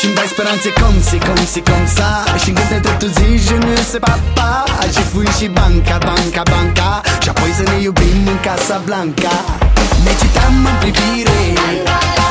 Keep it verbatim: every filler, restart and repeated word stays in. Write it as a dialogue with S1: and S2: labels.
S1: și-mi dai speranțe cum si, cum si, cum sa. Și când te întreb tu zici je ne sais pas pas. Și fui și banca, banca, banca. Și apoi să ne iubim în Casa Blanca. Ne citam în privire.